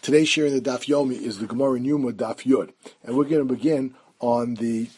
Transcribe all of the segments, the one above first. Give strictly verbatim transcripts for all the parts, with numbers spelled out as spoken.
Today's share in the Daf Yomi is the Gemara in Yuma Daf Yud, and we're going to begin on the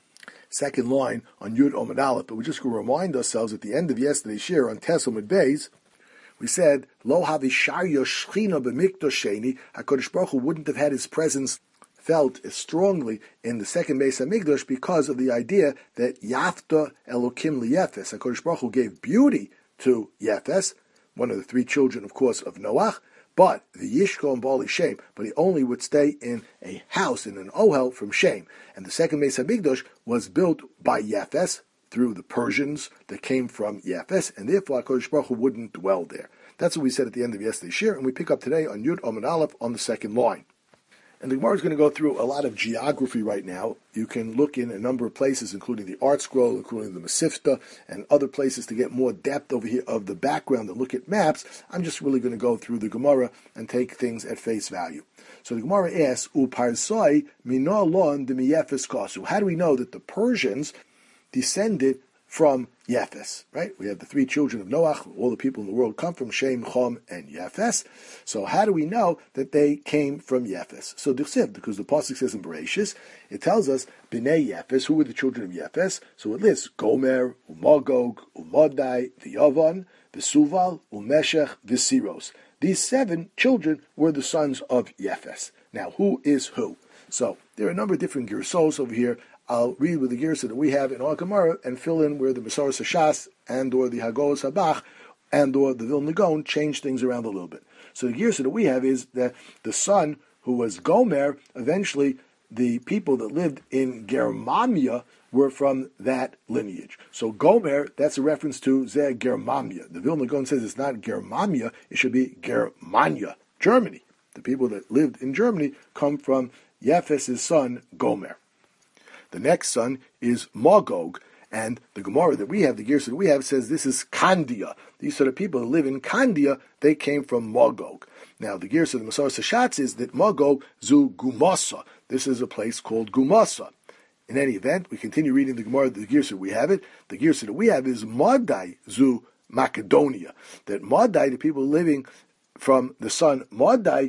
second line on Yud Omid Aleph. But we're just going to remind ourselves at the end of yesterday's share on Tes Omid Beis, we said Lo Havi Sharyo Shchina B'Mikdosh HaKadosh Baruch Hu wouldn't have had his presence felt as strongly in the second Beis Hamikdash because of the idea that Yafta Elokim Liyefes, HaKadosh Baruch Hu gave beauty to Yefes, one of the three children, of course, of Noach. But the Yishko and Bali Shem, but he only would stay in a house, in an ohel from Shem. And the second Beis Hamikdash was built by Yefes, through the Persians that came from Yefes, and therefore HaKadosh Baruch Hu wouldn't dwell there. That's what we said at the end of yesterday's shir, and we pick up today on Yud Omid Aleph on the second line. And the Gemara is going to go through a lot of geography right now. You can look in a number of places, including the Art Scroll, including the Masifta, and other places to get more depth over here of the background and look at maps. I'm just really going to go through the Gemara and take things at face value. So the Gemara asks, Uparsai mina lon de miyefes kasu. How do we know that the Persians descended from Yefes, right? We have the three children of Noach. All the people in the world come from Shem, Chom, and Yefes. So how do we know that they came from Yefes? So Dichsiv, because the pasuk says in Bereshis, it tells us Bnei Yefes. Who were the children of Yefes? So it lists Gomer, Umagog, Umadai, the Yavan, the Suval, Umeshech, the Siros. These seven children were the sons of Yefes. Now, who is who? So there are a number of different girsos over here. I'll read with the girsa that we have in our Gemara and fill in where the Masoros Hashas and or the Hagos Habach and or the Vilna Gaon change things around a little bit. So the girsa that we have is that the son who was Gomer, eventually the people that lived in Germania were from that lineage. So Gomer, that's a reference to Ze Germania. The Vilna Gaon says it's not Germania, it should be Germania, Germany. The people that lived in Germany come from Yefes' son Gomer. The next son is Magog, and the Gemara that we have, the Girsa that we have, says this is Kandia. These are the people that live in Kandia, they came from Magog. Now, the Girsa of the Masoros Hashatz is that Magog zu Gumasa. This is a place called Gumasa. In any event, we continue reading the Gemara, the Girsa that we have it. The Girsa that we have is Madai zu Macedonia. That Madai, the people living from the son Madai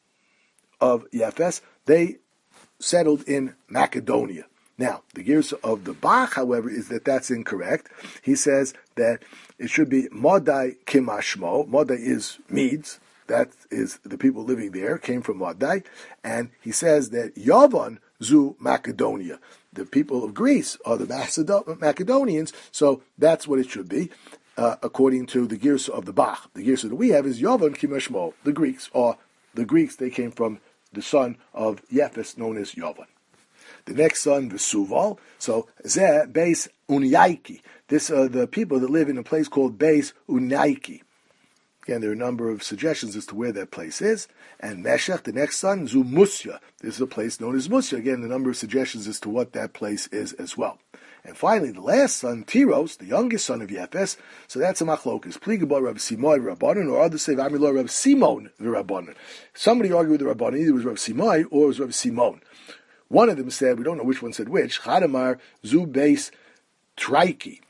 of Yefes, they settled in Macedonia. Now, the Girsa of the Bach, however, is that that's incorrect. He says that it should be Madai Kimashmo. Madai is Medes. That is the people living there, came from Madai. And he says that Yavan zu Macedonia. The people of Greece are the Macedonians, so that's what it should be, uh, according to the Girsa of the Bach. The Girsa that we have is Yavan Kimashmo. The Greeks are the Greeks, they came from the son of Yefes, known as Yavan. The next son, Vesuval. So, Zeh, Beis Unyaiki. This are the people that live in a place called Beis Unyaiki. Again, there are a number of suggestions as to where that place is. And Meshech, the next son, Zu Musya. This is a place known as Musya. Again, a number of suggestions as to what that place is as well. And finally, the last son, Tiros, the youngest son of Yefes. So that's a machlokas. Pligabah Rav Simoi Rabbanon, or others say V'amilor Rav Simon Rabbanon. Somebody argued with the Rabbanon, either it was Rav Simoi or it was Rav Simon. One of them said, we don't know which one said which, Chadamar Zu Beis Traiki.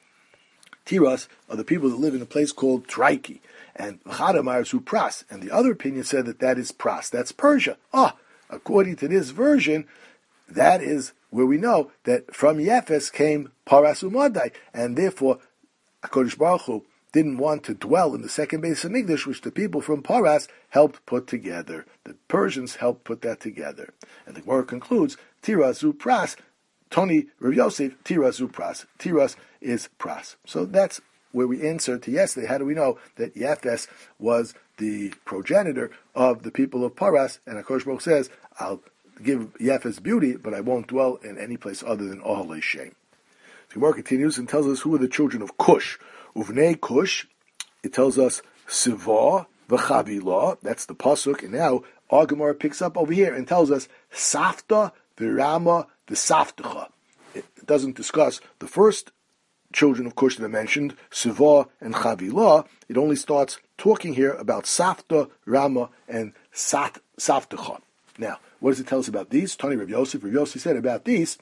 Tiras are the people that live in a place called Traiki. And Chadamar Zu Pras. And the other opinion said that that is Pras. That's Persia. Ah, according to this version, that is where we know that from Yefes came Paras Umadai. And therefore, HaKadosh Baruch Hu didn't want to dwell in the second Beis Hamikdash, which the people from Paras helped put together. The Persians helped put that together. And the Gemara concludes, Tiras zu Pras, Tony Rav Yosef, Tiras zu Pras. Tiras is Pras. So that's where we answered to yesterday. How do we know that Yefes was the progenitor of the people of Paras? And HaKadosh Baruch Hu says, I'll give Yefes beauty, but I won't dwell in any place other than Ohalei Shem. The Gemara continues and tells us who are the children of Cush. Uvnei Kush, it tells us Siva v'Chavila, that's the pasuk, and now our Gemara picks up over here and tells us Safta v'Rama v'Saftecha. It doesn't discuss the first children of Kush that I mentioned, Siva and Chavila. It only starts talking here about Safta, Rama, and Sat, Saftecha. Now, what does it tell us about these? Tani Rav Yosef, Rav Yosef said about these,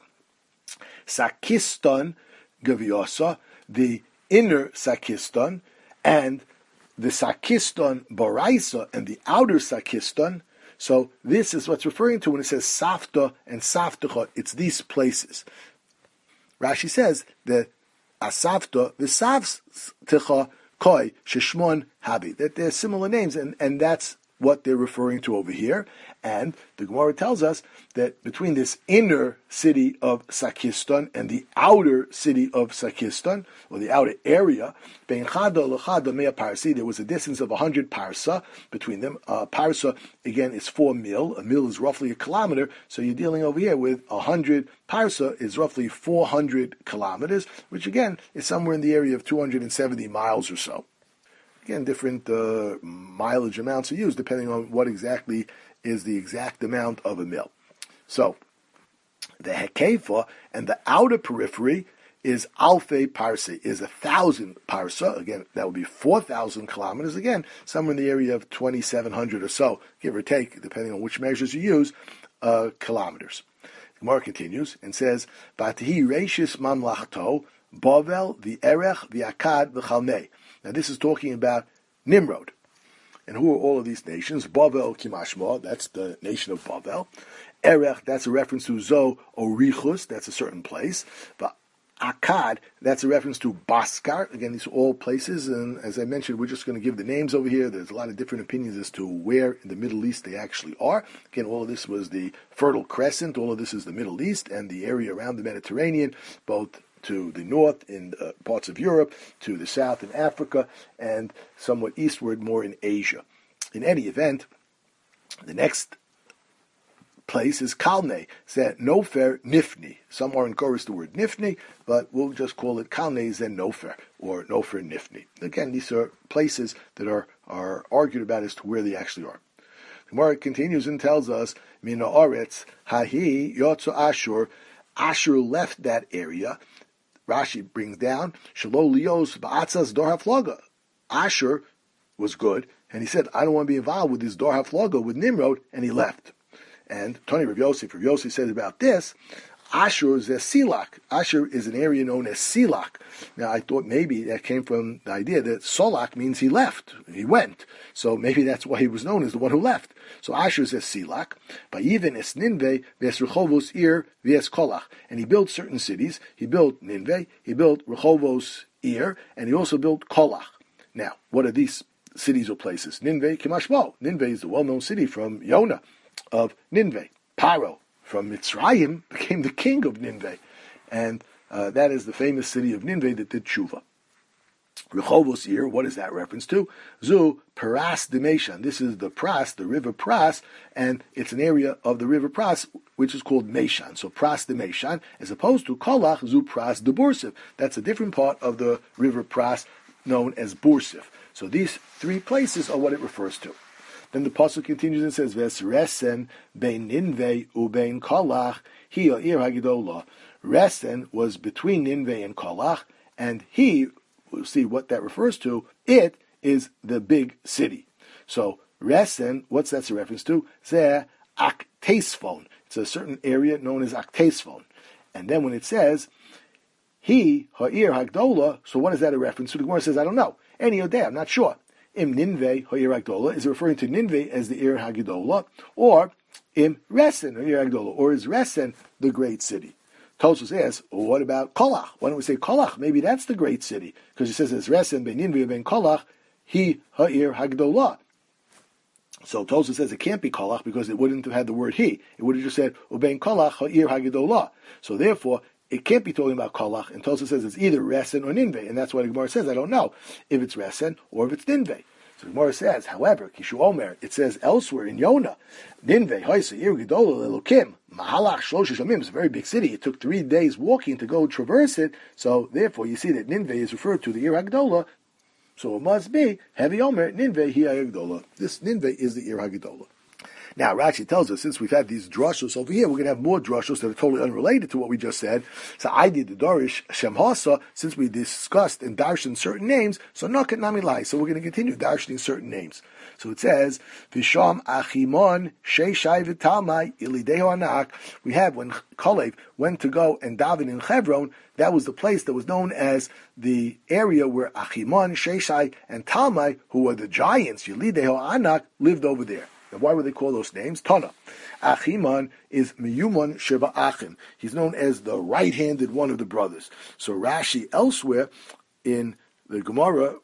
Sakistan Gaviasa, the inner Sakistan, and the Sakistan Baraisa and the outer Sakistan, So this is what's referring to when it says Safta and Saftecha. It's these places. Rashi says that Asafta, V'Saftecha, Koi, Sheshmon, Habi. That they're similar names, and, and that's what they're referring to over here. And the Gemara tells us that between this inner city of Sakistan and the outer city of Sakistan, or the outer area, Bein Chada L'Chada Mea Parsi, there was a distance of one hundred parsa between them. Uh, parsa, again, is four mil. A mil is roughly a kilometer, so you're dealing over here with one hundred parsa is roughly four hundred kilometers, which again is somewhere in the area of two hundred seventy miles or so. Again, different uh, mileage amounts are used depending on what exactly is the exact amount of a mil. So, the Hekefa and the outer periphery is Alfe Parse, is a thousand parsa. Again, that would be four thousand kilometers. Again, somewhere in the area of twenty-seven hundred or so, give or take, depending on which measures you use, uh, kilometers. Gemara continues and says, Batihi Reishis Mamlachto, Bavel, the Erech, the Akkad, the Chalmei. Now this is talking about Nimrod. And who are all of these nations? Bavel Kimashma, that's the nation of Bavel. Erech, that's a reference to Zo Orichus, that's a certain place. But Akkad, that's a reference to Baskar. Again, these are all places, and as I mentioned, we're just going to give the names over here. There's a lot of different opinions as to where in the Middle East they actually are. Again, all of this was the Fertile Crescent. All of this is the Middle East and the area around the Mediterranean, both to the north in uh, parts of Europe, to the south in Africa, and somewhat eastward more in Asia. In any event, the next place is Kalne. Said Nofer Nifni. Some are encouraged the word Nifni, but we'll just call it Kalne Zen Nofer, or Nofer Nifni. Again, these are places that are, are argued about as to where they actually are. The Gemara continues and tells us, Mina Oretz, Hahi Yotzo Ashur, Ashur left that area. Rashi brings down, Shalo Lios Ba'atzas Dor HaFlaga. Ashur was good, and he said, I don't want to be involved with this Dor HaFlaga, with Nimrod, and he left. And Tony Rav Yosef, Rav Yosef says about this, Ashur is a Silak. Ashur is an area known as Silak. Now, I thought maybe that came from the idea that Solak means he left, he went. So maybe that's why he was known as the one who left. So Ashur is a Silak. But even es Ninveh, ves Rechovos Ir, ves Kolach. And he built certain cities. He built Ninveh, he built Rechovos Ir, and he also built Kolach. Now, what are these cities or places? Ninveh, Kimashmo. Ninveh is the well-known city from Yonah of Ninveh. Paro from Mitzrayim became the king of Ninveh. And uh, that is the famous city of Ninveh that did tshuva. Rechovos Ir, what is that reference to? Zu Paras de Meshan. This is the Pras, the river Pras, and it's an area of the river Pras which is called Meshan. So Pras de Meshan, as opposed to Kolach, Zu Pras de Bursif. That's a different part of the river Pras known as Bursif. So these three places are what it refers to. Then the pasuk continues and says, "Ves resen bein Ninveh ubein Kolach hi ir hagidola." Resen was between Ninveh and Kolach, and he, we'll see what that refers to. It is the big city. So Resen, what's that a reference to? Zeh Aktesphon. It's a certain area known as Aktesphon. And then when it says he ha'ir hagdola, so what is that a reference to? The Gemara says, I don't know. Any day, I'm not sure. Im Ninveh ha'ir hagdola, is it referring to Ninveh as the ir hagidola, or im Resen ha'ir hagdola, or is Resen the great city? Tosfos asks, well, what about Kolach? Why don't we say Kolach? Maybe that's the great city, because it says it's Resen ben Ninveh ben Kolach, he ha'ir hagdola. So Tosfos says it can't be Kolach because it wouldn't have had the word he. It would have just said ubein Kolach ha'ir hagidola. So therefore, it can't be talking about Kolach, and Tosfos says it's either Resen or Ninveh, and that's why the Gemara says, I don't know if it's Resen or if it's Ninveh. So the Gemara says, however, Kishu Omer, it says elsewhere in Yonah, Ninveh, Hoysa, Ir Gedola, Elokim, Mahalach, Shlosh Shamim, it's a very big city. It took three days walking to go traverse it, so therefore you see that Ninveh is referred to the Ir Hagdola, so it must be, Heavy Omer, Ninveh, Hi Hagdola. This Ninveh is the Ir Hagdola. Now, Rashi tells us, since we've had these drashos over here, we're going to have more drashos that are totally unrelated to what we just said. So I did the Dorish Shem Hasa, since we discussed and darshan certain names, so Nakat Nami Lai. So we're going to continue darshaning certain names. So it says, Visham Achimon Sheishai V'Talmai Ilideho Anak. We have when Kalev went to go and daven in Hebron, that was the place that was known as the area where Achimon, Sheishai, and Talmai, who were the giants, Yilideho Anak, lived over there. Now, why would they call those names? Tana. Achiman is Miyuman Sheba Achim. He's known as the right-handed one of the brothers. So Rashi elsewhere in the Gemara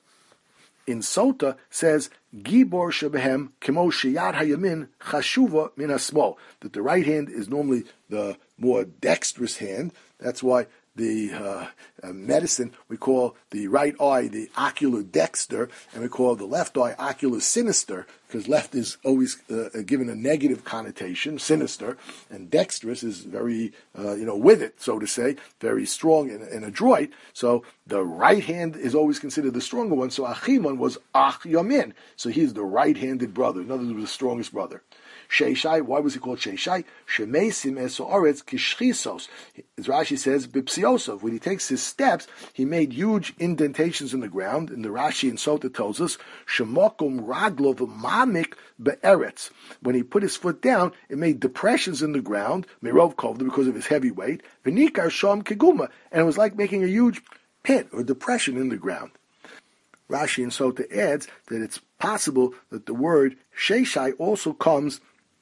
in Sota says, Gibor Shebehem Kemo Sheyad Hayamin Chashuva Min Hasmol, that the right hand is normally the more dexterous hand. That's why the uh, uh, medicine, we call the right eye the ocular dexter, and we call the left eye ocular sinister, because left is always uh, given a negative connotation, sinister, and dexterous is very, uh, you know, with it, so to say, very strong and, and adroit. So the right hand is always considered the stronger one. So Achiman was Ach Yamin, so he's the right-handed brother. In other words, the strongest brother. Sheishai, why was he called Sheishai? Shemesim esoretz kishchisos. As Rashi says, bipsiosov. When he takes his steps, he made huge indentations in the ground. And the Rashi in Sota tells us, shemokum raglov mamik be'eretz. When he put his foot down, it made depressions in the ground, merov kovda, because of his heavy weight, v'nikar shom keguma. And it was like making a huge pit or depression in the ground. Rashi in Sota adds that it's possible that the word Sheishai also comes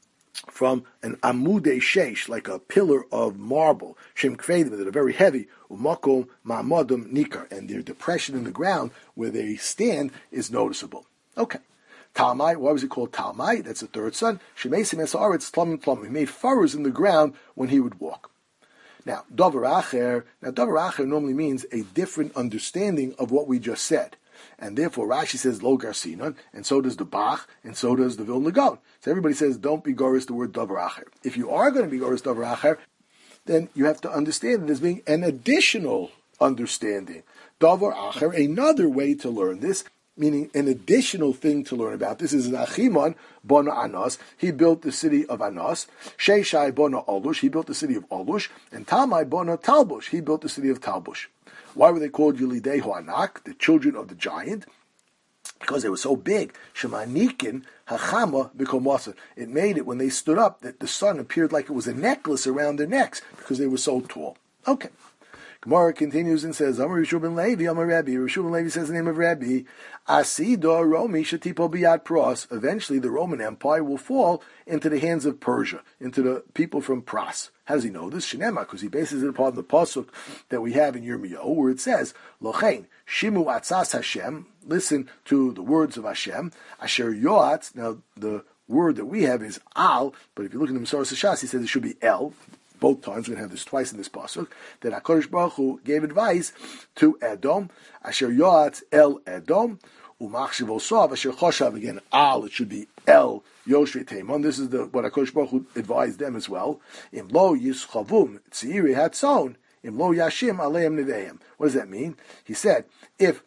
from an amude sheish, like a pillar of marble, shem kvedim, that are very heavy, umakom ma'amadum nikar, and their depression in the ground where they stand is noticeable. Okay. Talmai, why was he called Talmai? That's the third son. Shemesim esaretz tlumim tlumim. He made furrows in the ground when he would walk. Now, davar acher, now davar acher normally means a different understanding of what we just said. And therefore, Rashi says lo garsinon, and so does the Bach, and so does the Vilna Gaon. So everybody says don't be goris the word davar acher. If you are going to be goris davar acher, then you have to understand it as being an additional understanding. Davar acher, another way to learn this, meaning an additional thing to learn about this, is Achiman bona Anos. He built the city of Anos. Sheishai bona Olush. He built the city of Olush. And Talmai bona Talbush. He built the city of Talbush. Why were they called Yulidei Hoanak, the children of the giant? Because they were so big. Shemanikin hachama b'komasa. It made it, when they stood up, that the sun appeared like it was a necklace around their necks, because they were so tall. Okay. Gemara continues and says, Amar Yeshua ben Levi, Amar Rabbi. Yeshua ben Levi says the name of Rabbi. Asido Romi Shatipo Biyad Pros. Eventually, the Roman Empire will fall into the hands of Persia, into the people from Pras. How does he know this? Shinema, because he bases it upon the pasuk that we have in Yirmiyahu, where it says, Lochein Shimu Atzas Hashem. Listen to the words of Hashem. Asher Yoatz. Now, the word that we have is Al, but if you look in the Masoras Hashas, he says it should be El. Both times, we're going to have this twice in this pasuk, that HaKadosh Baruch Hu gave advice to Edom, Asher Yoatz El Edom, Umachshiv Osav, Asher Choshav, again, Al, it should be El Yoshve Teimon. This is the, what HaKadosh Baruch Hu advised them as well. Im Lo Yischavum Tziri Hatzon, Im Lo Yashim Aleim Neveim. What does that mean? He said, if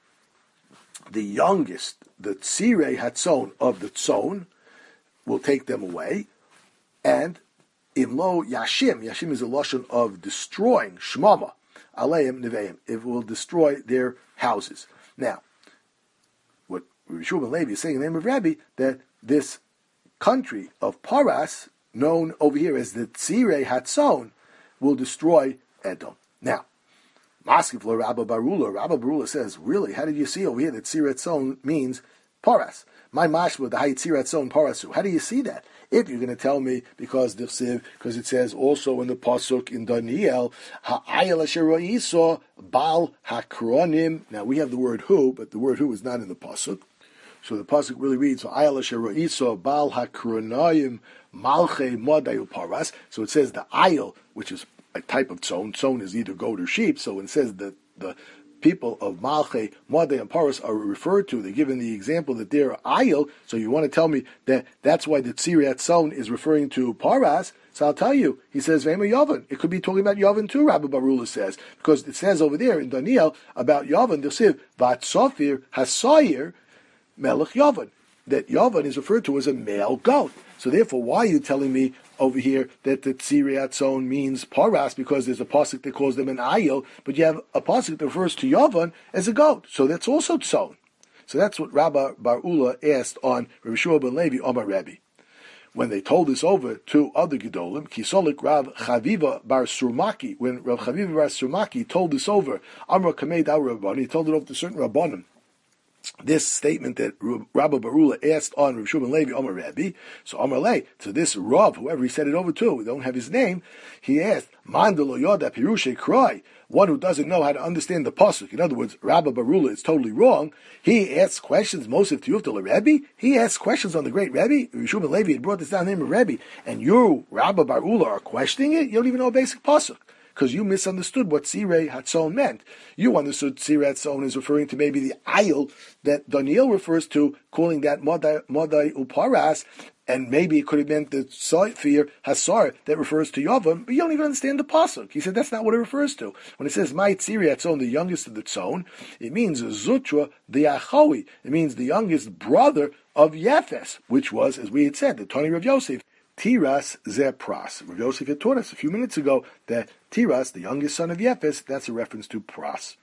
the youngest, the Tzirei Hatzon of the Tzon, will take them away, and Imlo Yashim, Yashim is a lashon of destroying, Shmama, Aleim Neveim, it will destroy their houses. Now, what Yeshua ben Levi is saying in the name of Rabbi, that this country of Paras, known over here as the Tzirei Hatzon, will destroy Edom. Now, Maskif lo Rabba Barula, Rabba Barula says, really, how did you see over here that Tzirei Hatzon means Paras? My mashma, the Hay Tzirei Hatzon Parasu. How do you see that? If you're going to tell me, because because it says also in the pasuk in Daniel, Ha'ayel asher ro'iso bal hakronim. Now we have the word who, but the word who is not in the pasuk. So the pasuk really reads Ha'ayel asher ro'iso bal hakronayim malchei modayu paras. So it says the ayel, which is a type of tzon. Tzon is either goat or sheep. So it says that the people of Malchei, Modeh, and Paras are referred to. They're given the example that they're Ayil, so you want to tell me that that's why the Tzirei Hatzon is referring to Paras, so I'll tell you. He says, Vema Yovan. It could be talking about Yovan too, Rabbi Barula says, because it says over there in Daniel about Yovan, they'll say, Vatsofir Hasayir Melech Yovan. That Yovan is referred to as a male goat. So therefore, why are you telling me over here that the Tzirei Hatzon means Paras, because there's a pasuk that calls them an Ayil, but you have a pasuk that refers to Yovan as a goat. So that's also Tzon. So that's what Rabbi Bar Ula asked on Rabbi Yeshua ben Levi, Omar Rabbi. When they told this over to other Gedolim, Kisolik Rav Chaviva Bar Surmaki, when Rav Chaviva Bar Surmaki told this over, Amra Kamed Al Rabban, he told it over to certain Rabbanim, this statement that Rabbi Barula asked on Rav Shimon Levi Omer Rabbi, so Omer Le, to this Rav, whoever he said it over to, we don't have his name, he asked, Mandalo Yoda Pirushe Kroi, one who doesn't know how to understand the pasuk. In other words, Rabbi Barula is totally wrong. He asks questions, Mosif Tiyuftal Rabbi, he asks questions on the great Rabbi. Rav Shimon Levi had brought this down the name of Rabbi, and you, Rabbi Barula, are questioning it? You don't even know a basic pasuk, because you misunderstood what Sirei Hatzon meant. You understood Sirei Hatzon is referring to maybe the ayil that Daniel refers to, calling that Modai, Modai Uparas, and maybe it could have meant the Sophir Hasar that refers to Yavam, but you don't even understand the pasuk. He said that's not what it refers to. When it says My Sirei Hatzon, the youngest of the Tzon, it means Zutra the Achawi. It means the youngest brother of Yefes, which was, as we had said, the Tony Rav Yosef. Tiras ze Pras. Rav Yosef had taught us a few minutes ago that Tiras, the youngest son of Yefes, that's a reference to Pras.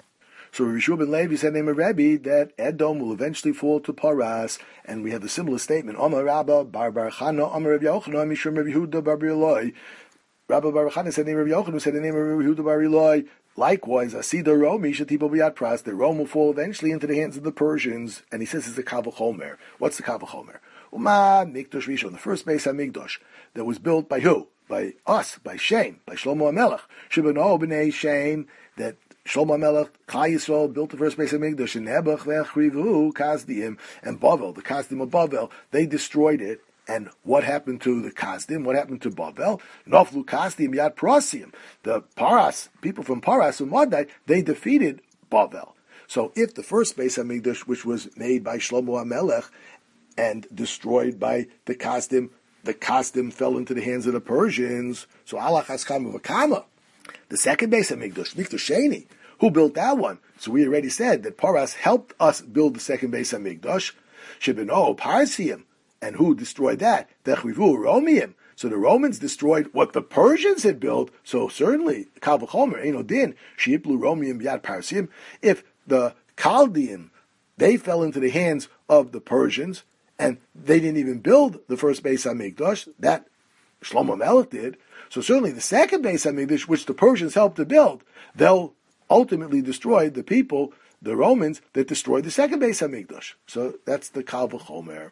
So Rav Yeshua ben Levi said name of Rebbe that Edom will eventually fall to Paras, and we have the similar statement, Amar Rabba Bar Bar Chana, Amar Rav Yochanan, Mishum Rav Yehuda Bar Eloi. Rabba Bar Chana said name of Rav Yochanan, said the name of Rav Yehuda Bar Eloi. Likewise, Asida Romi Shatipo Biyat Pras, the Rome will fall eventually into the hands of the Persians, and he says it's the Kavachomer. What's the Kavachomer? Uma Mikdash Rishon, the first base HaMikdash that was built by who? By us, by Shem, by Shlomo HaMelech. Shibano b'nei Shem, that Shlomo HaMelech, Klal Yisrael, built the first base HaMikdash, and Nebuch ve'achrivu Kasdim, and Bavel, the Kasdim of Bavel, they destroyed it. And what happened to the Kasdim? What happened to Bavel? Noflu Kasdim Yad Prosim. The Paras, people from Paras and Madai, they defeated Bavel. So if the first base HaMikdash, which was made by Shlomo HaMelech, and destroyed by the Kasdim, the Kasdim fell into the hands of the Persians. So Allah Chaskam Vakama. The second base of Mikdash, Mikdash Sheni, who built that one? So we already said that Paras helped us build the second base of Mikdash. Shibino Parsium, and who destroyed that? Techvivu Romium. So the Romans destroyed what the Persians had built. So certainly, Kal V'chomer Eino Din Sheiplu Romium Yad Parsium. If the Chaldean, they fell into the hands of the Persians, and they didn't even build the first Beis HaMikdash, that Shlomo Melech did. So certainly the second Beis HaMikdash, which the Persians helped to build, they'll ultimately destroy the people, the Romans, that destroyed the second Beis HaMikdash. So that's the Kal V'chomer.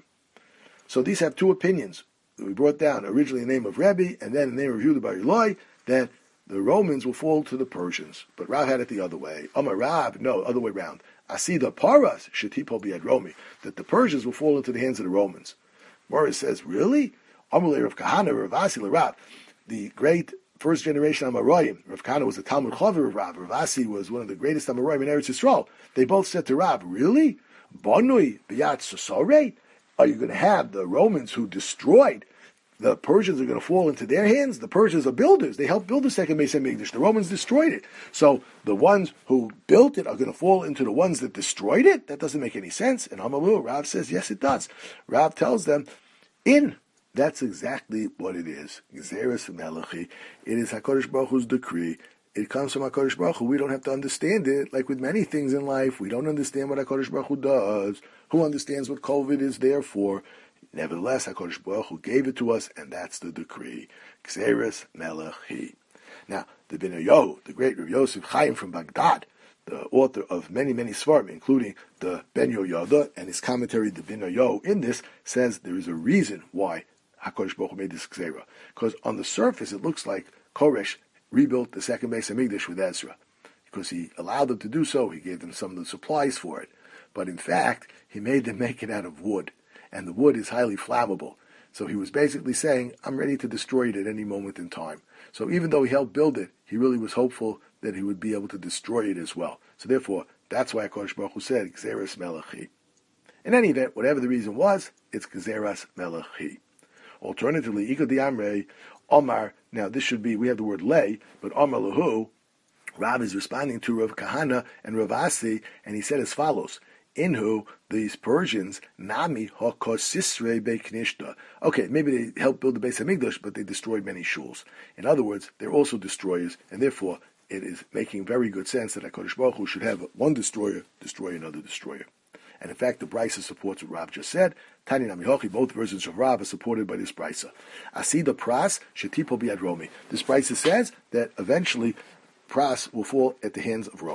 So these have two opinions that we brought down, originally the name of Rebbe, and then the name of Yehuda Bar Eloi, that the Romans will fall to the Persians. But Rav had it the other way. Amar Rav, no, other way around. Asida Paras Shetipo Biad Romi, that the Persians will fall into the hands of the Romans. Morris says, really? Amalei Rav Kahana, Rav Asi Rav, the great first generation Amoraim. Rav Kahana was the Talmud Chaver of Rav. Rav Asi was one of the greatest Amoraim in Eretz Yisrael. They both said to Rav, really? Bonui Biyat Sosore? Are you going to have the Romans who destroyed the Persians are going to fall into their hands? The Persians are builders. They helped build the second Beis HaMikdash. The Romans destroyed it. So the ones who built it are going to fall into the ones that destroyed it? That doesn't make any sense. And Hamalu, Rav says, yes, it does. Rav tells them, in, that's exactly what it is. Gezeres Melechi. It is HaKadosh Baruch Hu's decree. It comes from HaKadosh Baruch Hu. We don't have to understand it. Like with many things in life, we don't understand what HaKadosh Baruch Hu does. Who understands what COVID is there for? Nevertheless, HaKadosh Baruch Hu gave it to us, and that's the decree. Gzeres Melech Hi. Now, the Binayo, the great Rav Yosef Chaim from Baghdad, the author of many, many svarim, including the Ben Yoyada and his commentary, the Binayo, in this, says there is a reason why HaKadosh Baruch Hu made this Gzera. Because on the surface, it looks like Koresh rebuilt the second Beis HaMikdash with Ezra. Because he allowed them to do so, he gave them some of the supplies for it. But in fact, he made them make it out of wood. And the wood is highly flammable. So he was basically saying, I'm ready to destroy it at any moment in time. So even though he helped build it, he really was hopeful that he would be able to destroy it as well. So therefore, that's why HaKadosh Baruch Hu said, Gzeras Melech Hi. In any event, whatever the reason was, it's Gzeras Melech Hi. Alternatively, Ika di Amrei, Omar, now this should be, we have the word lay, but Omar Lahu, Rav is responding to Rav Kahana and Rav Asi, and he said as follows, Inhu, these Persians, Nami Hakosisre Beknishta. Okay, maybe they helped build the Beis HaMikdash, but they destroyed many shuls. In other words, they're also destroyers, and therefore it is making very good sense that HaKadosh Baruch Hu should have one destroyer destroy another destroyer. And in fact, the Brisa supports what Rav just said. Tani Nami Hochi, both versions of Rav are supported by this Brisa. Asida Pras Shetipo Biad Romi. This Brisa says that eventually Pras will fall at the hands of Rome.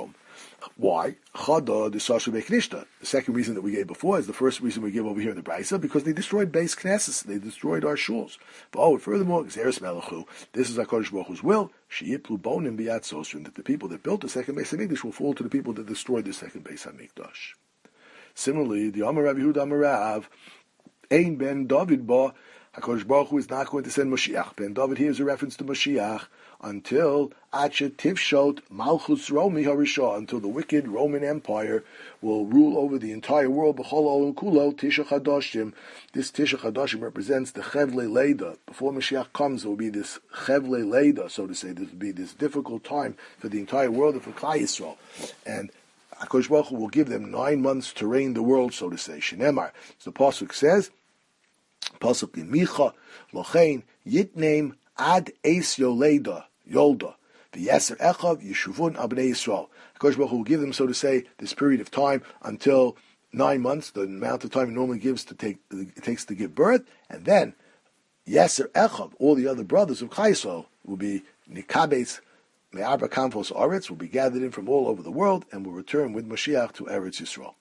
Why? Chada the Sasha Beknishta. The second reason that we gave before is the first reason we give over here in the Brisa, because they destroyed base Knesses, they destroyed our shuls. But oh, furthermore, Xeris Melachu, this is HaKadosh Baruch Hu's will, Sheyiplu Bonim Biyat Sosrim, that the people that built the second base Hamikdash will fall to the people that destroyed the second base Hamikdash. Similarly, the Amar Rabbi Yehuda Amar Rav, Ein Ben David Ba, HaKadosh Baruch Hu is not going to send Mashiach. Ben David here is a reference to Mashiach, until Acha Tivshot Malchus Romi Harisha, until the wicked Roman Empire will rule over the entire world. B'chol Olam Kulo Tisha Chadashim. This Tisha Chadashim represents the Chevle Leida. Before Mashiach comes, there will be this Chevle Leida, so to say. There will be this difficult time for the entire world and for Klal Yisrael. And HaKadosh Baruch Hu will give them nine months to reign the world, so to say. Shenemar. So the pasuk says, pasuk in Micha, Lochein Yitneim Ad Eis Yoleida. Yolda, the Yeser Echav, Yeshuvun Abnei Yisrael. HaKadosh Baruch Hu will give them, so to say, this period of time until nine months, the amount of time it normally gives to take it takes to give birth, and then Yeser Echav, all the other brothers of Klal Yisrael, will be Nikabes Me'arba Kampos Aretz, will be gathered in from all over the world, and will return with Mashiach to Eretz Yisrael.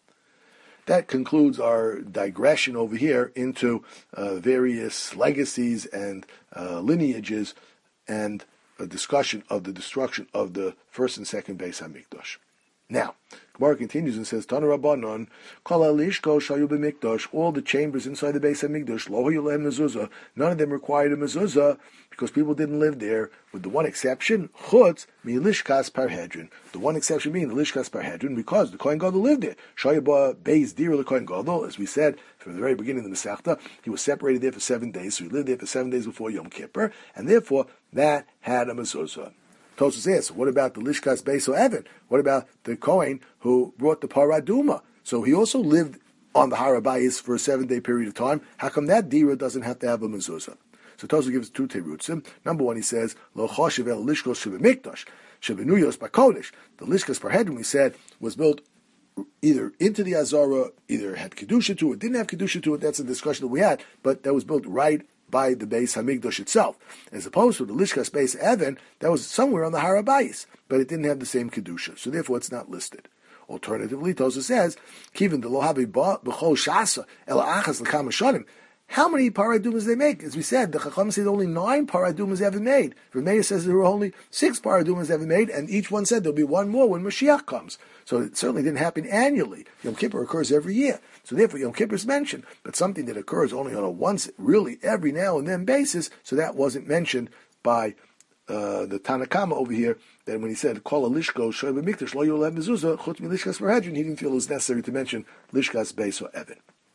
That concludes our digression over here into uh, various legacies and uh, lineages and a discussion of the destruction of the first and second Beis Hamikdash. Now, Gemara continues and says, Tana Rabbanon, Kol Alishko Shayu B'Mikdash, all the chambers inside the Beis Hamikdash, Lo Hayu Lehem Mezuzah, none of them required a mezuzah because people didn't live there, with the one exception, Chutz Milishkas Parhedrin. The one exception being the Lishkas Parhedrin, because the Kohen Gadol lived there. Shayu Beis Dir the Kohen Gadol, as we said from the very beginning of the Masechta, he was separated there for seven days, so he lived there for seven days before Yom Kippur, and therefore that had a mezuzah. Tosfos asks, what about the Lishkas Beis Evan? What about the Kohen who brought the Paraduma? So he also lived on the Har HaBayis for a seven-day period of time. How come that Dira doesn't have to have a mezuzah? So Tosfos gives two terutzim. Number one, he says, Lo choshev el lishkos shebemikdash, shebenuyos bakodesh. The Lishkas Parhedrin, we said, was built either into the Azara, either had Kedusha to it, didn't have Kedusha to it, that's a discussion that we had, but that was built right by the Beis Hamikdash itself, as opposed to the Lishkas Beis Evan that was somewhere on the Har HaBayis, but it didn't have the same Kedusha, so therefore it's not listed. Alternatively, Tosfos says, Kivin de lo havi b'chol shasa el achas l'kam shanim. How many paradumas they make? As we said, the Chacham said only nine paradumas ever made. Rameir says there were only six paradumas ever made, and each one said there'll be one more when Mashiach comes. So it certainly didn't happen annually. Yom Kippur occurs every year. So therefore Yom Kippur is mentioned, but something that occurs only on a once, really every now and then basis, so that wasn't mentioned by uh, the Tanakama over here, that when he said, Kol Lishko Shoy B'Mikdash Lo Yolev Mezuzah Chutz Milishkas Parhedrin, he didn't feel it was necessary to mention Lishkas Beis or Evan.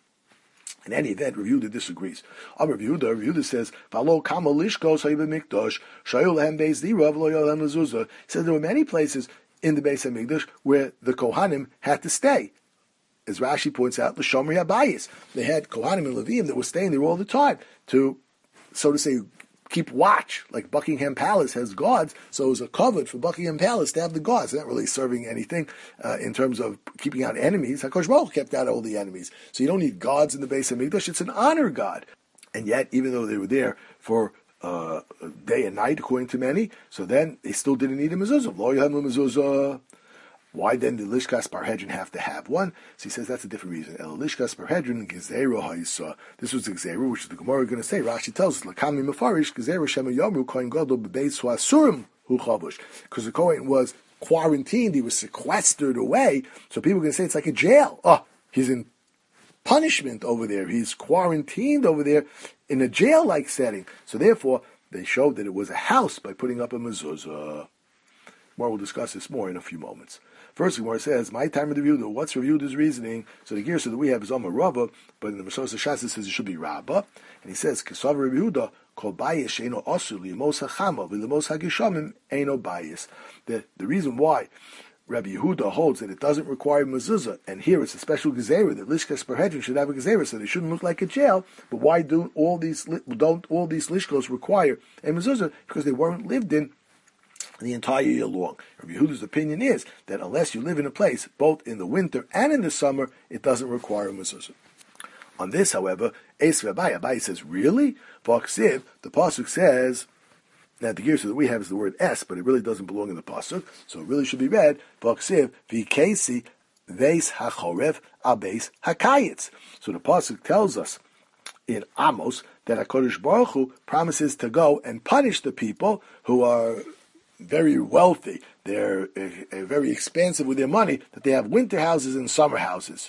In any event, Rav Yehuda disagrees. Rav Yehuda, Rav Yehuda says, "V'alo kama lishkos hayu b'mikdash shayu lehem beis dira v'lo lehem mezuzah." He says there were many places in the Beis Hamikdash where the Kohanim had to stay. As Rashi points out, the Shomri HaBayis. They had Kohanim and Levim that were staying there all the time to, so to say, keep watch, like Buckingham Palace has guards, so it was a covered for Buckingham Palace to have the guards. They're not really serving anything uh, in terms of keeping out enemies. HaKadosh Baruch Hu kept out all the enemies. So you don't need guards in the Beis Hamikdash. It's an honor god. And yet, even though they were there for uh, day and night, according to many, so then they still didn't need a mezuzah. Lo yom mezuzah. Why then did Lishkas Parhedrin have to have one? So he says that's a different reason. El Lishkas Parhedrin Gezerah Ha'isa. This was the Gezerah, which the Gemara is going to say. Rashi tells us, Lakami Mefarish Gezerah Shema Yomru Kohen Gadol B'Beis Ha'asurim Hu Chavush. Because the Kohen was quarantined, he was sequestered away. So people are going to say it's like a jail. Oh, he's in punishment over there. He's quarantined over there in a jail-like setting. So therefore, they showed that it was a house by putting up a mezuzah. More, we'll discuss this more in a few moments. First, where it says, "My time of the review, what's reviewed is reasoning." So the gear that we have is Amar Rava, but in the Masos Shas it says it should be Rabbah, and he says, "Kesav Rabbi Yehuda kol bayis eino osur li'mos hachama v'li'mos hagishamim eino bayis." The the reason why Rabbi Yehuda holds that it doesn't require mezuzah, and here it's a special gezerah that Lishkas Parhedrin should have a gezerah, so they shouldn't look like a jail. But why do all these don't all these lishkos require a mezuzah? Because they weren't lived in the entire year long. Rabbi Yehuda's opinion is that unless you live in a place, both in the winter and in the summer, it doesn't require a mezuzah. On this, however, Eis Rabbi Abai says, really? V'aksiv, the pasuk says, Now the gears that we have is the word es, but it really doesn't belong in the pasuk, so it really should be read v'aksiv v'kesi veis hachorev abeis hakayitz. So the pasuk tells us in Amos that HaKadosh Baruch Hu promises to go and punish the people who are very wealthy. They're uh, uh, very expansive with their money, that they have winter houses and summer houses.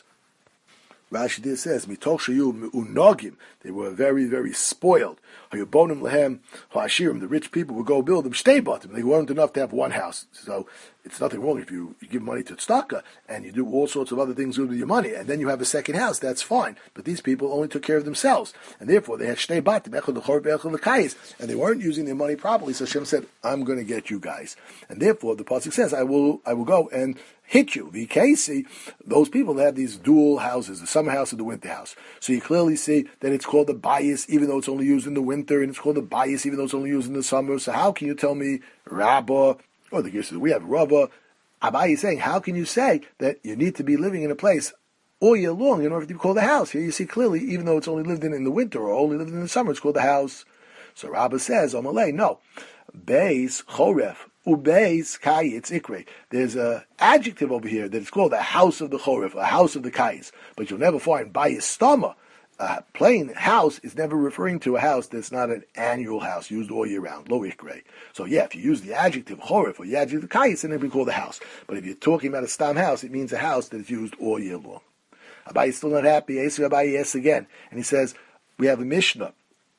Rashi there says, "Mitoch shayu unogim." They were very, very spoiled. Hayabonim lehem ha'ashirim. The rich people would go build them shtei batim. They weren't enough to have one house. So it's nothing wrong if you, you give money to tzedakah and you do all sorts of other things with your money, and then you have a second house. That's fine. But these people only took care of themselves, and therefore they had shtei batim, echad l'chor ve'echad l'kayis, and they weren't using their money properly. So Hashem said, "I'm going to get you guys," and therefore the pasuk says, "I will, I will go and hit you." V K C, those people that have these dual houses, the summer house and the winter house. So you clearly see that it's called a bias, even though it's only used in the winter, and it's called a bias, even though it's only used in the summer. So how can you tell me, Rabbah, or the Gersa, we have Rabbah, Abaye is saying, how can you say that you need to be living in a place all year long in order to be called a house? Here you see clearly, even though it's only lived in in the winter or only lived in the summer, it's called a house. So Rabbah says, Omalei, no. Beis choref, ubeis kayitz ikre. There's an adjective over here that it's called a house of the choref, a house of the kayitz. But you'll never find bayis stama. A plain house is never referring to a house that's not an annual house used all year round, lo ikre. So yeah, if you use the adjective choref or the adjective kayitz, then it will be called a house. But if you're talking about a stam house, it means a house that is used all year long. Abaye is still not happy. Abaye asks again, and he says, we have a Mishnah.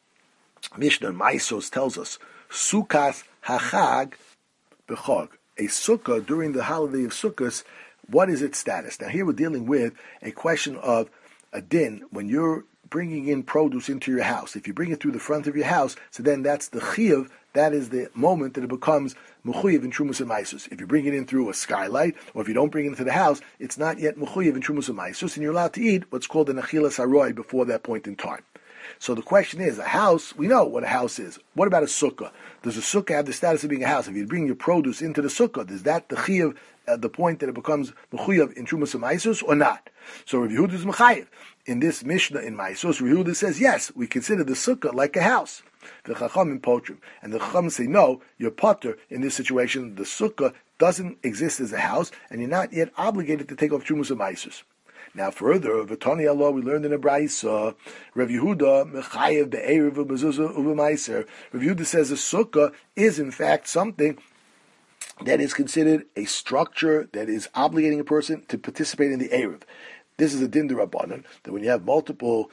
Mishnah Maisos tells us, Sukkot hachag b'chag. A sukkah during the holiday of Sukkot, what is its status? Now here we're dealing with a question of a din. When you're bringing in produce into your house, if you bring it through the front of your house, so then that's the chiyuv, that is the moment that it becomes mechuyev in trumus and maisus. If you bring it in through a skylight, or if you don't bring it into the house, it's not yet mechuyev in trumus and maisus, and you're allowed to eat what's called an achilas haroy before that point in time. So the question is, a house, we know what a house is. What about a sukkah? Does a sukkah have the status of being a house? If you bring your produce into the sukkah, is that the chiyuv at the point that it becomes mechuyev in trumas and maisus or not? So Rav Yehuda is mechayev. In this Mishnah in Maisos, Rav Yehuda says, yes, we consider the sukkah like a house. The Chachamim potrim. And the Chachamim say, no, you're potter in this situation. The sukkah doesn't exist as a house, and you're not yet obligated to take off trumas and maisus. Now further, V'tani Allah, we learned in a Braisa, Rav Yehuda, Mechayev be'erev u'bezuzah u'b'maiser. Rav Yehuda says a sukkah is in fact something that is considered a structure that is obligating a person to participate in the erev. This is a din d'Rabbanan, that when you have multiple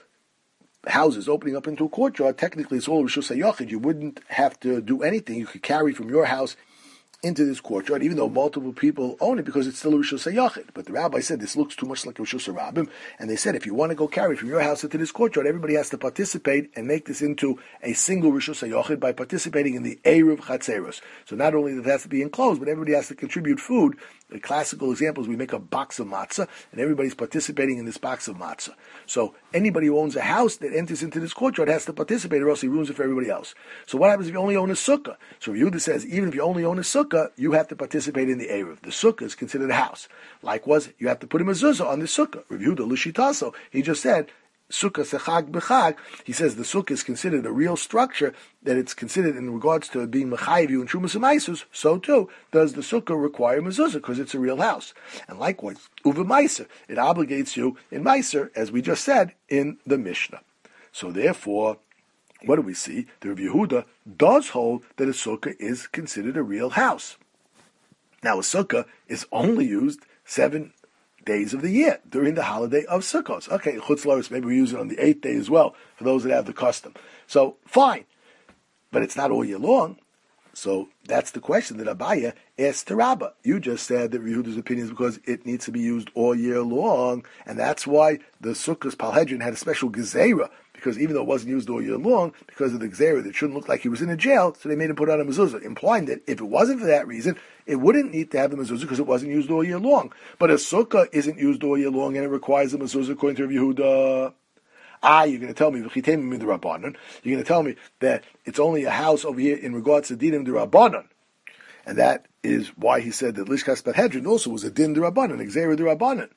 houses opening up into a courtyard, technically it's all Rishus HaYachid. You wouldn't have to do anything. You could carry from your house into this courtyard, even though multiple people own it, because it's still a Rishus HaYachid. But the rabbi said this looks too much like a Rishus HaRabim, and they said if you want to go carry from your house into this courtyard, everybody has to participate and make this into a single Rishus HaYachid by participating in the Erev Chatzeros. So not only that it has to be enclosed, but everybody has to contribute food. The classical example is we make a box of matzah, and everybody's participating in this box of matzah. So anybody who owns a house that enters into this courtyard has to participate, or else he ruins it for everybody else. So what happens if you only own a sukkah? So Yehuda says, even if you only own a sukkah, you have to participate in the Erev. The sukkah is considered a house. Likewise, you have to put a mezuzah on the sukkah. Rav Yehuda l'shitaso, he just said, sukkah sechag b'chag, he says the sukkah is considered a real structure, that it's considered in regards to being mechayev you and trumas and maisus, so too does the sukkah require mezuzah, because it's a real house. And likewise, uva meiser, it obligates you in meiser, as we just said in the Mishnah. So therefore, what do we see? The Rav Yehuda does hold that a sukkah is considered a real house. Now a sukkah is only used seven days of the year during the holiday of Sukkot. Okay, Chutz Laretz, maybe we use it on the eighth day as well for those that have the custom. So fine, but it's not all year long. So that's the question that Abaye asked to Rabbah. You just said that Yehuda's opinion is because it needs to be used all year long, and that's why the Sukkos Palhedrin had a special gezerah, because even though it wasn't used all year long, because of the gezerah, it shouldn't look like he was in a jail, so they made him put on a mezuzah, implying that if it wasn't for that reason, it wouldn't need to have the mezuzah because it wasn't used all year long. But a sukkah isn't used all year long, and it requires a mezuzah according to Rav Yehuda. Ah, you're going to tell me, you're going to tell me that it's only a house over here in regards to dinim d'Rabbanan. And that is why he said that Lishkas Sanhedrin also was a din d'Rabbanan, a gzeira d'Rabbanan.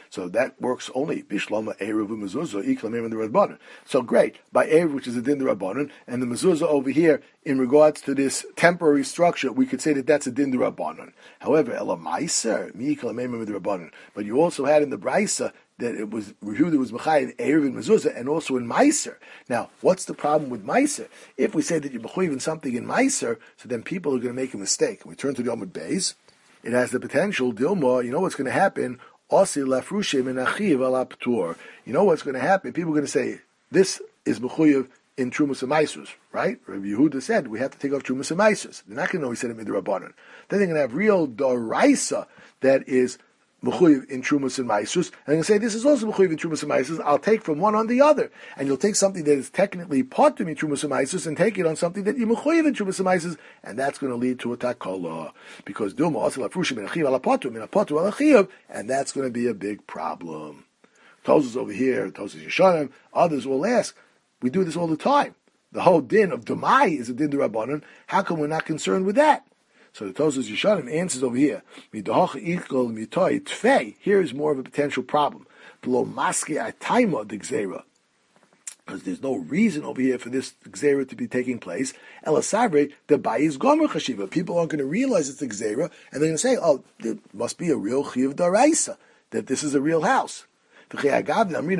So that works only. Bishlama Erev Mezuzah Iklamim and the Rabbanon. So great. By Erev, which is a din the Rabbanon, and the Mezuzah over here, in regards to this temporary structure, we could say that that's a din the Rabbanon. However, Ela Meiser, Mi Iklamim and the Rabbanon. But you also had in the Brisa that it was Yehuda was Mechayiv Erev and Mezuzah, and also in Meiser. Now, what's the problem with Meiser? If we say that you're Mechayiv in something in Meiser, so then people are going to make a mistake. We turn to the Amud Beis. It has the potential, Dilma, you know what's going to happen? Osi lafrushim and achiv ala p'tur. You know what's going to happen? People are going to say, this is Mechuyev in Trumas and Maisus, right? Rabbi Yehuda said, we have to take off Trumas and Maisus. They're not going to know he said it midrabanan. Then they're going to have real Doraisa that is Mechuyev in Trumas and Maisus, and they're going to say, this is also Mechuyev in Trumas and Maisus. I'll take from one on the other. And you'll take something that is technically part in Trumas and Maisus and take it on something that you're Mechuyev in Trumas and Maisus, and that's going to lead to a takala. Because Dilma also lafrushim and achiv ala patu, and apatu ala chiv, and that's going to be a big problem. Tosus over here, Tosus Yeshanim, others will ask, we do this all the time. The whole din of Demai is a din d'Rabbanan. How come we're not concerned with that? So the Tosus Yeshanim answers over here. Here is more of a potential problem. Because there's no reason over here for this gzera to be taking place. Elasabre, the bay is gomer chashiva. People aren't going to realize it's a gzera, and they're going to say, "Oh, there must be a real chiv daraisa that this is a real house." We have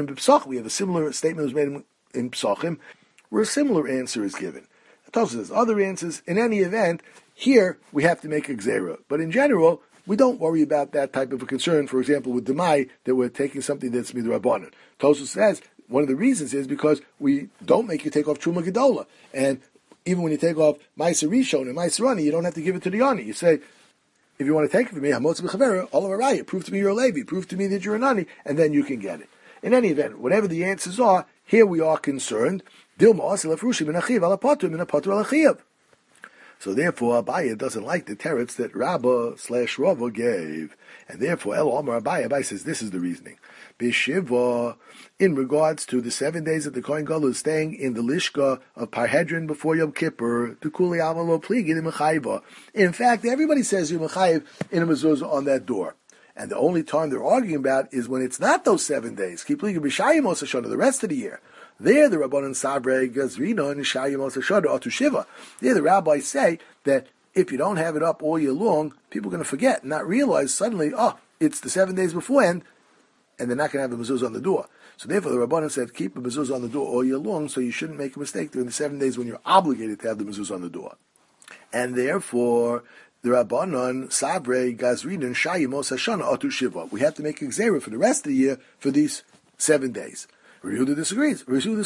a similar statement that was made in, in Psachim, where a similar answer is given. It tells us other answers. In any event, here we have to make a gzera, but in general, we don't worry about that type of a concern. For example, with Demai, that we're taking something that's midrabanan. Tosus says one of the reasons is because we don't make you take off Truma Gedola. And even when you take off Ma'aser Rishon and Ma'aser Ani, you don't have to give it to the Ani. You say, if you want to take it from me, Hamotz B'Chavera, all of a raya, prove to me you're a Levi, prove to me that you're an Ani, and then you can get it. In any event, whatever the answers are, here we are concerned. Dilma Asel Afrushim and Achiv Alapatum and Apatur Alachiv. So therefore, Abaye doesn't like the teretz that Rabbah slash Rava gave. And therefore, El Omar Abaye, Abaye says this is the reasoning. Bishiva, in regards to the seven days that the Kohen Gadol is staying in the Lishka of Parhedrin before Yom Kippur, to Kuli Amalo Pligi in Mechayva. In fact, everybody says you're Mechayiv in a mezuzah on that door. And the only time they're arguing about is when it's not those seven days. Keep Pligi B'Shayim Osashana, the rest of the year. There, the Rabbanan Sabre Gazrina and Shayim Osashana Atu Shiva. There, the rabbis say that if you don't have it up all year long, people are going to forget and not realize suddenly, oh, it's the seven days beforehand, and they're not going to have the mezuzah on the door. So therefore, the Rabbanan said, keep the mezuzah on the door all year long, so you shouldn't make a mistake during the seven days when you're obligated to have the mezuzah on the door. And therefore, the Rabbanan Sabre Gazrina and Shayim Osashana Atu Shiva. We have to make a gzera for the rest of the year for these seven days. Rehuda disagrees.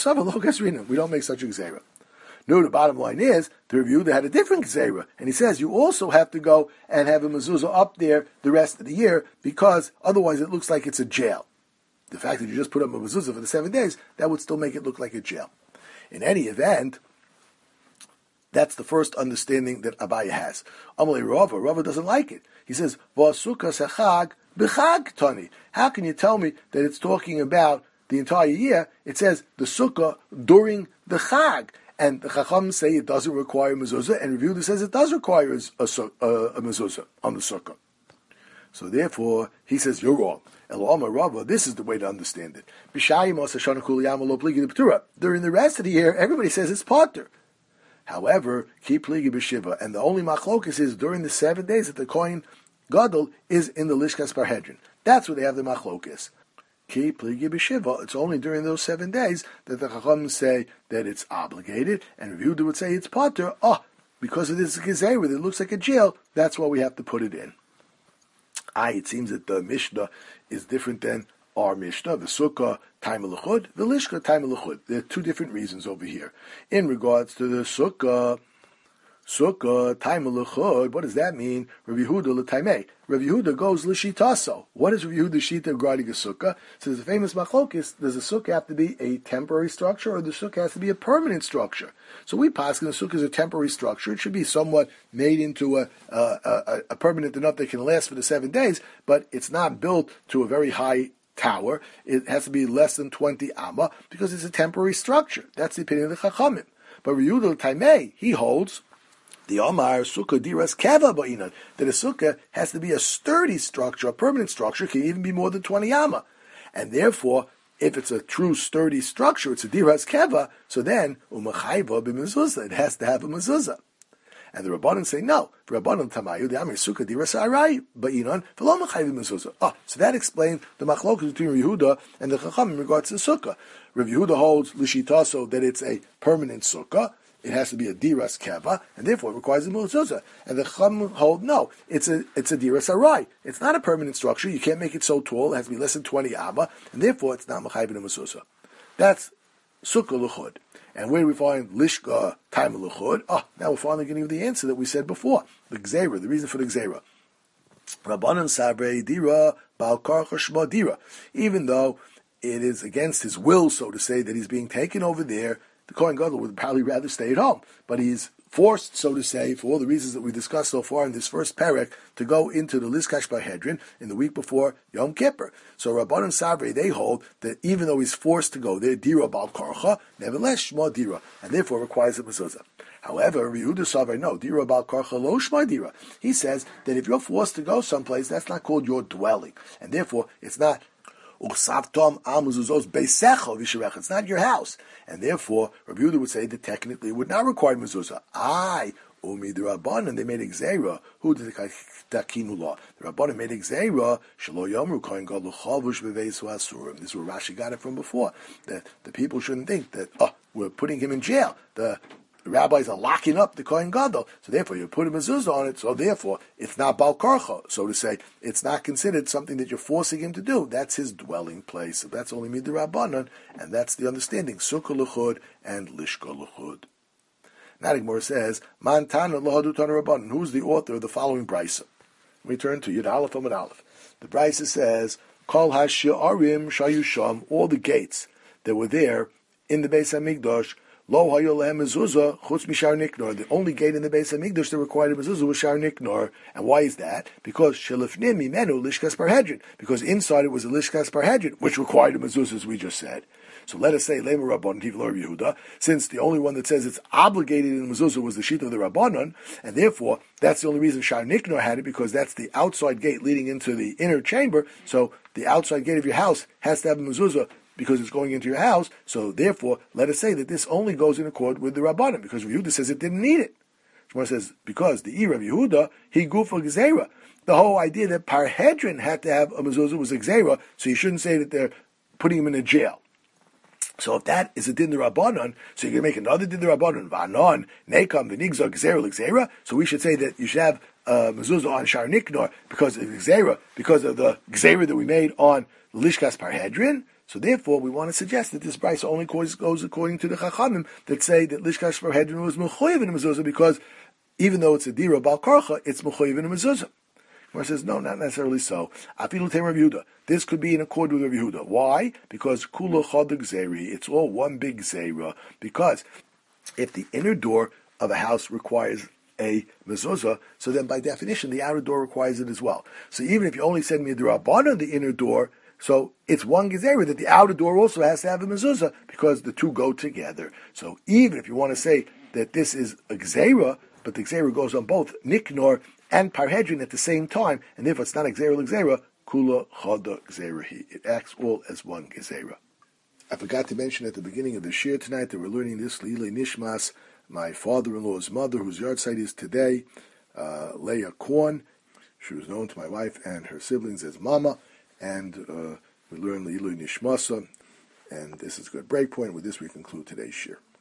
We don't make such a gzera. No, the bottom line is, the Rehuda had a different gzera, and he says you also have to go and have a mezuzah up there the rest of the year, because otherwise it looks like it's a jail. The fact that you just put up a mezuzah for the seven days, that would still make it look like a jail. In any event, that's the first understanding that Abaye has. Amalei Rava, Rava doesn't like it. He says, V'asuka sechag b'chag tani. How can you tell me that it's talking about the entire year? It says the sukkah during the chag, and the chacham say it doesn't require mezuzah, and Revuda says it does require a, a, a mezuzah on the sukkah. So therefore, he says you're wrong. El Rava, this is the way to understand it. During the rest of the year, everybody says it's pater. However, keep pligi b'shiva, and the only machlokes is during the seven days that the Kohen Gadol is in the Lishkas Parhedrin. That's where they have the machlokes. Keep pligi b'shiva. It's only during those seven days that the Chacham say that it's obligated, and Rehuda would say it's pater. Oh, because it is a gezerah, it looks like a jail. That's why we have to put it in. Ah, it seems that the Mishnah is different than our Mishnah. The Sukkah time l'chud, the Lishka time l'chud. There are two different reasons over here. In regards to the Sukkah, Sukkah time l'chud, what does that mean? Rav Yehuda l'taimei. Rav Yehuda goes l'shitaso. What is Rav Yehuda's shita regarding a Sukkah? So there's a famous machlokes. Does a Sukkah have to be a temporary structure, or the Sukkah has to be a permanent structure? So we pass the Sukkah is a temporary structure. It should be somewhat made into a, a, a, a permanent enough that can last for the seven days, but it's not built to a very high tower. It has to be less than twenty amma because it's a temporary structure. That's the opinion of the Chachamim. But Rav Yehuda l'taimei, he holds the Omar Sukkah Diras Keva Ba'inan, that a Sukkah has to be a sturdy structure, a permanent structure, can even be more than twenty amma. And therefore, if it's a true sturdy structure, it's a diras keva, so then, umachayva b'mezuzah, it has to have a mezuzah. And the Rabbanan say, no, for Rabbanan tamayu, the amir sukkah diras arai, but yinon, v'lo machayva mezuzah. Oh, so that explains the machlokas between Rav Yehuda and the Chacham in regards to sukkah. Rav Yehuda holds l'shitaso that it's a permanent sukkah, it has to be a diras keva, and therefore it requires a mezuzah. And the Chacham hold, no, it's a it's a diras arai. It's not a permanent structure. You can't make it so tall. It has to be less than twenty amma, and therefore it's not machayv and a mezuzah. That's sukkah l'chud. And where do we find lishka time l'chud? Oh, now we're finally getting the answer that we said before. The gzeira, the reason for the gzeira. Rabbanan sabrei dira bal karcha shma dira. Even though it is against his will, so to say, that he's being taken over there, the Kohen Gadol would probably rather stay at home. But he's forced, so to say, for all the reasons that we discussed so far in this first parak, to go into the Lizkash Bahedrin in the week before Yom Kippur. So Rabbanan Savrei, they hold that even though he's forced to go there, Dira Bal Karcha, nevertheless Shma Dira, and therefore requires a mezuzah. However, Yehuda Savrei, no, Dira Bal Karcha lo Shma Dira. He says that if you're forced to go someplace, that's not called your dwelling, and therefore it's not it's not your house. And therefore, Rabbi Yehuda would say that technically it would not require mezuzah. I, umi the Rabbanan, they made a gzeira. Who did the takinu law? The Rabbanan made a gzeira. Shelo yomru kohen gadol chavush b'veisu asurim. This is where Rashi got it from before. That the people shouldn't think that, oh, we're putting him in jail. The The rabbis are locking up the Kohen Gadol, so therefore you put a mezuzah on it, so therefore it's not Bal Karcha, so to say. It's not considered something that you're forcing him to do. That's his dwelling place. So that's only Midrabanan, and that's the understanding. Sukkah l'chud and Lishka l'chud. Nadigmor says, Man Tana l'hadu Tana Rabbanan. Who's the author of the following brisa? We turn to Yud Aleph Amud Aleph. The brisa says, Kol ha'shi'arim shayusham, all the gates that were there in the Beis HaMikdash, Lo hayo lehem mezuzah chutz mishar niknor. The only gate in the Beis HaMikdash that required a mezuzah was shar niknor. And why is that? Because shelifnim imenu lishkas parhedrin. Because inside it was a lishkas parhedrin, which required a mezuzah, as we just said. So let us say lema rabbanon tivlor Yehuda, since the only one that says it's obligated in the mezuzah was the sheet of the rabbanon, and therefore that's the only reason shar niknor had it, because that's the outside gate leading into the inner chamber. So the outside gate of your house has to have a mezuzah, because it's going into your house, so therefore, let us say that this only goes in accord with the Rabbanim, because Yehuda says it didn't need it. Shmuel says, because the Ira of Yehuda, he gufa gzeira. The whole idea that Parhedrin had to have a mezuzah was a gzeira, so you shouldn't say that they're putting him in a jail. So if that is a din the Rabbanon, so you're going to make another din the Rabbanon, Vanon, Nekam, V'nigzah, Gzeira, L'Gzeira, so we should say that you should have uh, mezuzah on Shar Niknor, because of Gzeira, because of the Gzeira that we made on Lishkas Parhedrin. So therefore, we want to suggest that this brisa only goes, goes according to the Chachamim that say that Lishkas Parhedrin was mechoyev in a mezuzah, because even though it's a dira bal karcha, it's mechoyev in a mezuzah. Gemara says, no, not necessarily so. Afilu tem Rav Yehuda. This could be in accord with Rav Yehuda. Why? Because kula chad gzeri. It's all one big zera. Because if the inner door of a house requires a mezuzah, so then by definition the outer door requires it as well. So even if you only send me a dirabban on the inner door, so it's one gezerah that the outer door also has to have a mezuzah, because the two go together. So even if you want to say that this is a gezerah, but the gezerah goes on both niknor and parhedrin at the same time, and therefore it's not a gezerah l'gezerah, kula chada gezerah. It acts all as one gezerah. I forgot to mention at the beginning of the shir tonight that we're learning this Leilei Nishmas, my father-in-law's mother, whose yard site is today, uh, Leah Korn. She was known to my wife and her siblings as Mama. And uh, we learn Leilei Nishmasa, and this is a good break point. With this, we conclude today's shir.